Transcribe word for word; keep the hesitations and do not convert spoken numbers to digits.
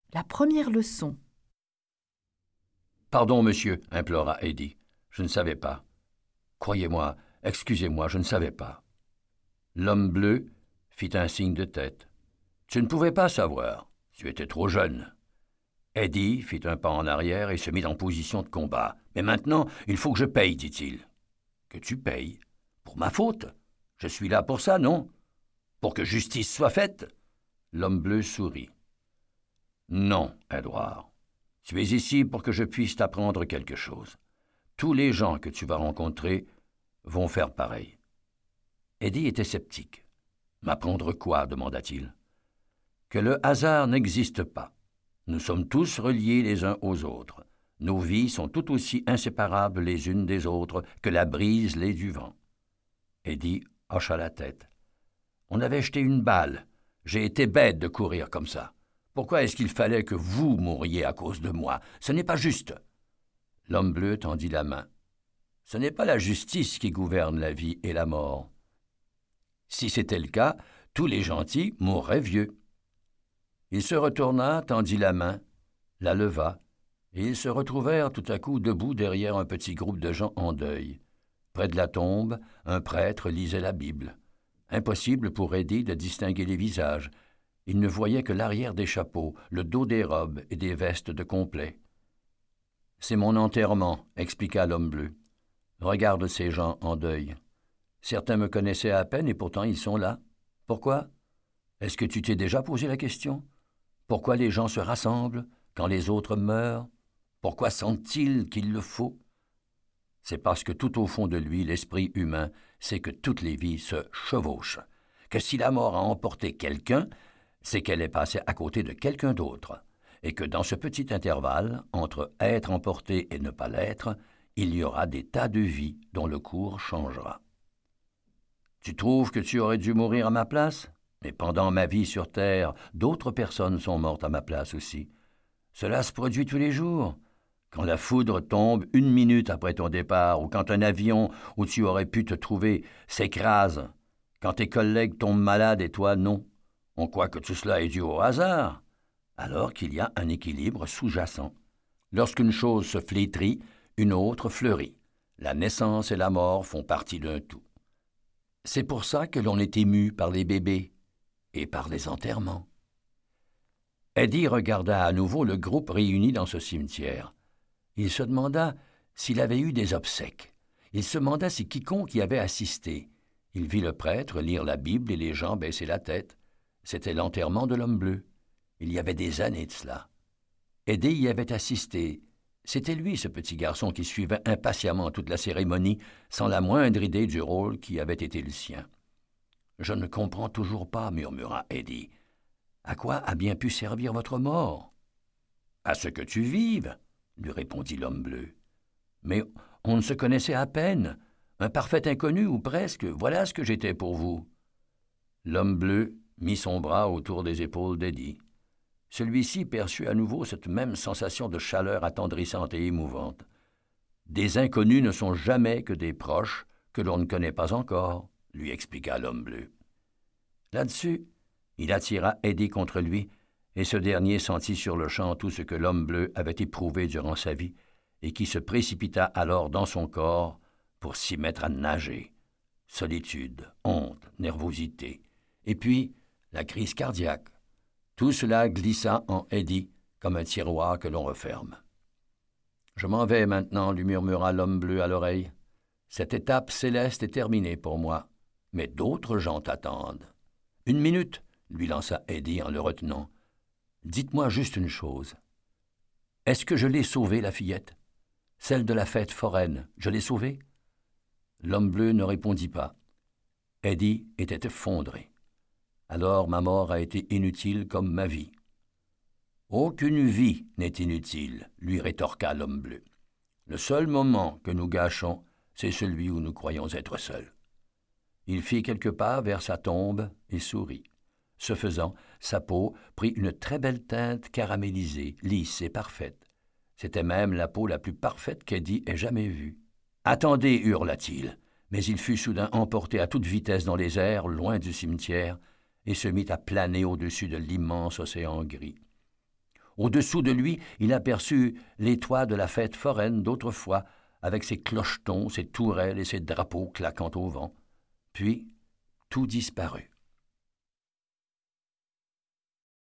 La première leçon. Pardon, monsieur, implora Eddie. Je ne savais pas. Croyez-moi, excusez-moi, je ne savais pas. L'homme bleu fit un signe de tête. Tu ne pouvais pas savoir. Tu étais trop jeune. Eddie fit un pas en arrière et se mit en position de combat. Mais maintenant, il faut que je paye, dit-il. Que tu payes? Pour ma faute? Je suis là pour ça, non? Pour que justice soit faite? L'homme bleu sourit. Non, Edward. Tu es ici pour que je puisse t'apprendre quelque chose. Tous les gens que tu vas rencontrer vont faire pareil. Eddie était sceptique. M'apprendre quoi? Demanda-t-il. Que le hasard n'existe pas. Nous sommes tous reliés les uns aux autres. Nos vies sont tout aussi inséparables les unes des autres que la brise l'est du vent. Eddie hocha la tête. On avait jeté une balle. J'ai été bête de courir comme ça. Pourquoi est-ce qu'il fallait que vous mouriez à cause de moi? Ce n'est pas juste. L'homme bleu tendit la main. Ce n'est pas la justice qui gouverne la vie et la mort. Si c'était le cas, tous les gentils mourraient vieux. Il se retourna, tendit la main, la leva, et ils se retrouvèrent tout à coup debout derrière un petit groupe de gens en deuil. Près de la tombe, un prêtre lisait la Bible. Impossible pour Eddie de distinguer les visages. Il ne voyait que l'arrière des chapeaux, le dos des robes et des vestes de complet. « C'est mon enterrement, » expliqua l'homme bleu. « Regarde ces gens en deuil. Certains me connaissaient à peine et pourtant ils sont là. Pourquoi? Est-ce que tu t'es déjà posé la question? Pourquoi les gens se rassemblent quand les autres meurent? Pourquoi sentent-ils qu'il le faut? C'est parce que tout au fond de lui, l'esprit humain sait que toutes les vies se chevauchent, que si la mort a emporté quelqu'un, c'est qu'elle est passée à côté de quelqu'un d'autre, et que dans ce petit intervalle, entre être emporté et ne pas l'être, il y aura des tas de vies dont le cours changera. Tu trouves que tu aurais dû mourir à ma place? Mais pendant ma vie sur Terre, d'autres personnes sont mortes à ma place aussi. Cela se produit tous les jours. Quand la foudre tombe une minute après ton départ, ou quand un avion où tu aurais pu te trouver s'écrase, quand tes collègues tombent malades et toi non, on croit que tout cela est dû au hasard, alors qu'il y a un équilibre sous-jacent. Lorsqu'une chose se flétrit, une autre fleurit. La naissance et la mort font partie d'un tout. C'est pour ça que l'on est ému par les bébés et par les enterrements. Eddie regarda à nouveau le groupe réuni dans ce cimetière. Il se demanda s'il avait eu des obsèques. Il se demanda si quiconque y avait assisté. Il vit le prêtre lire la Bible et les gens baisser la tête. C'était l'enterrement de l'homme bleu. Il y avait des années de cela. Eddie y avait assisté. C'était lui, ce petit garçon, qui suivait impatiemment toute la cérémonie, sans la moindre idée du rôle qui avait été le sien. « Je ne comprends toujours pas, » murmura Eddie. « À quoi a bien pu servir votre mort? »« À ce que tu vives, » lui répondit l'homme bleu. « Mais on ne se connaissait à peine. Un parfait inconnu, ou presque. Voilà ce que j'étais pour vous. » L'homme bleu mit son bras autour des épaules d'Eddie. Celui-ci perçut à nouveau cette même sensation de chaleur attendrissante et émouvante. Des inconnus ne sont jamais que des proches que l'on ne connaît pas encore, lui expliqua l'homme bleu. Là-dessus, il attira Eddie contre lui, et ce dernier sentit sur le champ tout ce que l'homme bleu avait éprouvé durant sa vie, et qui se précipita alors dans son corps pour s'y mettre à nager. Solitude, honte, nervosité, et puis la crise cardiaque. Tout cela glissa en Eddie comme un tiroir que l'on referme. « Je m'en vais maintenant, » lui murmura l'homme bleu à l'oreille. « Cette étape céleste est terminée pour moi, mais d'autres gens t'attendent. »« Une minute, » lui lança Eddie en le retenant. « Dites-moi juste une chose. Est-ce que je l'ai sauvée, la fillette? Celle de la fête foraine, je l'ai sauvée? » L'homme bleu ne répondit pas. Eddie était effondré. Alors ma mort a été inutile comme ma vie. « Aucune vie n'est inutile, » lui rétorqua l'homme bleu. « Le seul moment que nous gâchons, c'est celui où nous croyons être seuls. » Il fit quelques pas vers sa tombe et sourit. Ce faisant, sa peau prit une très belle teinte caramélisée, lisse et parfaite. C'était même la peau la plus parfaite qu'Eddie ait jamais vue. « Attendez » hurla-t-il, mais il fut soudain emporté à toute vitesse dans les airs, loin du cimetière, et se mit à planer au-dessus de l'immense océan gris. Au-dessous de lui, il aperçut les toits de la fête foraine d'autrefois, avec ses clochetons, ses tourelles et ses drapeaux claquant au vent. Puis, tout disparut.